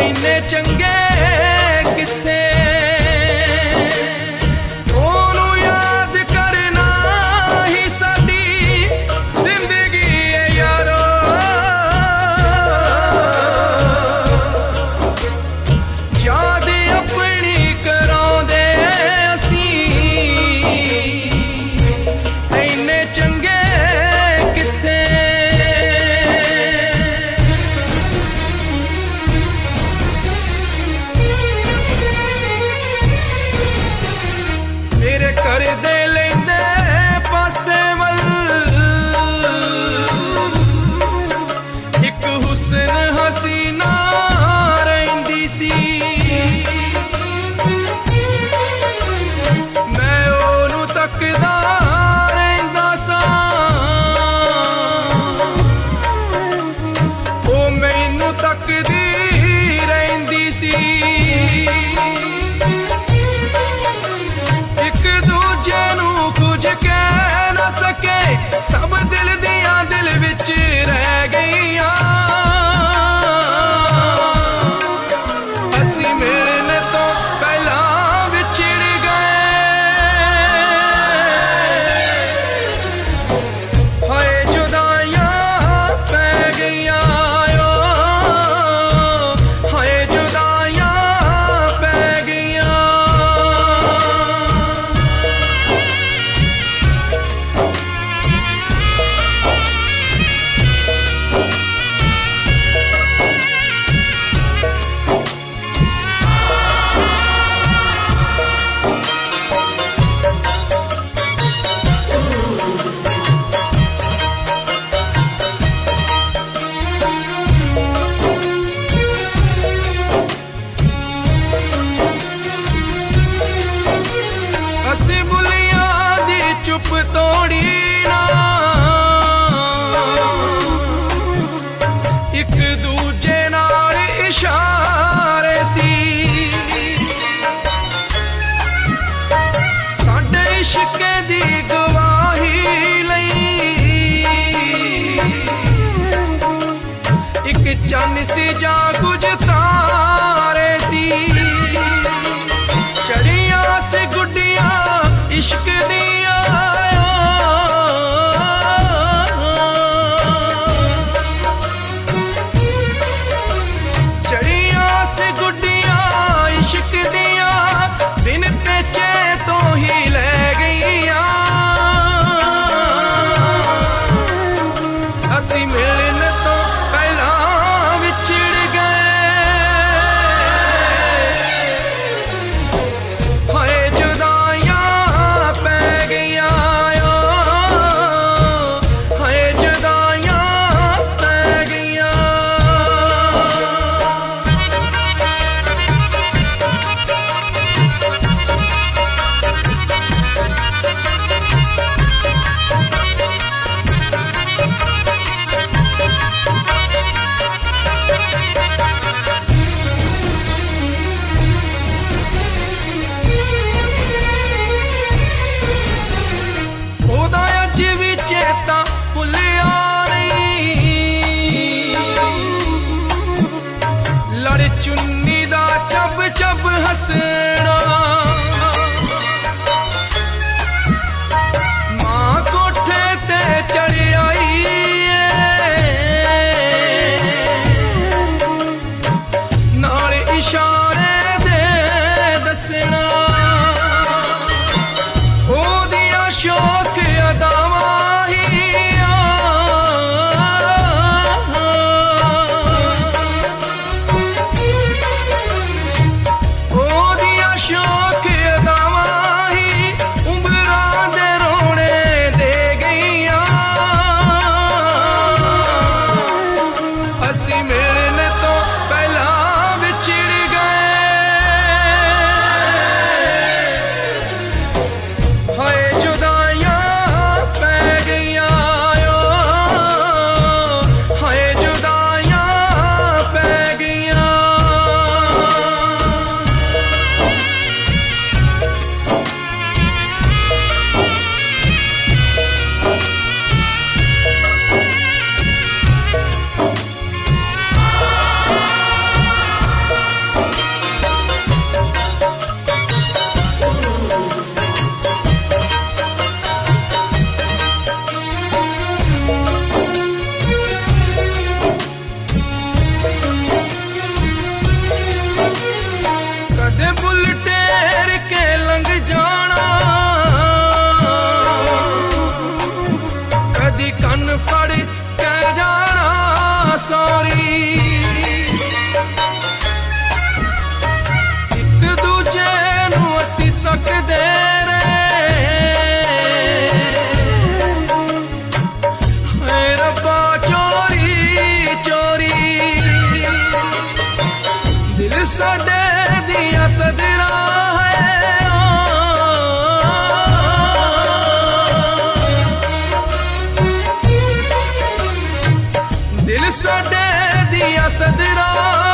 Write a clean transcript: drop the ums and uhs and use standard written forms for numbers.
इन्ने चंगे किथे ओनू याद करना ही साडी जिंदगी है यारो। याद अपनी करांदे असी इन्ने चंगे किथे। मेरे घर दे लेंदे पासे वल एक हुस्न हसीना रहिंदी सी। मैं ओनू तकदा रहिंदा सा ओ मैनू तकदी रहिंदी सी। एक दूजे नू कुछ कह ना सके सब दिल दियां दिल विच रह गईयां। असी मिलने तो पहला विछड़ गए हाय जुदाइयां पै गईयां हाय जुदाइयां पै गईयां। असी बुलियां दी चुप तोड़ी ना एक दूजे नाल इशारे सी। साडे इश्क दी गवाही लई एक चन्न सी जां कुछ तारे सी। चढ़िया से गुड्डियां इश्क दिया चढ़िया से गुड्डियां इश्क दिया दिन पेचे तो ही ले गईयां। असी मिलने तो पहला विछड़ गए हाय जुदाइयां पै गईयां हाय जुदाइयां पै गईयां। ओदा अज भी चेता भुलिया नहीं लड़ चुन्नी दा चब चब हसना। मां कोठे ते चढ़ आई नाल इशारे दे दसना। ओदियां शौक अदावां हियां ओदियां साडे दिया सदरा है, दिल साडे दिया सदरा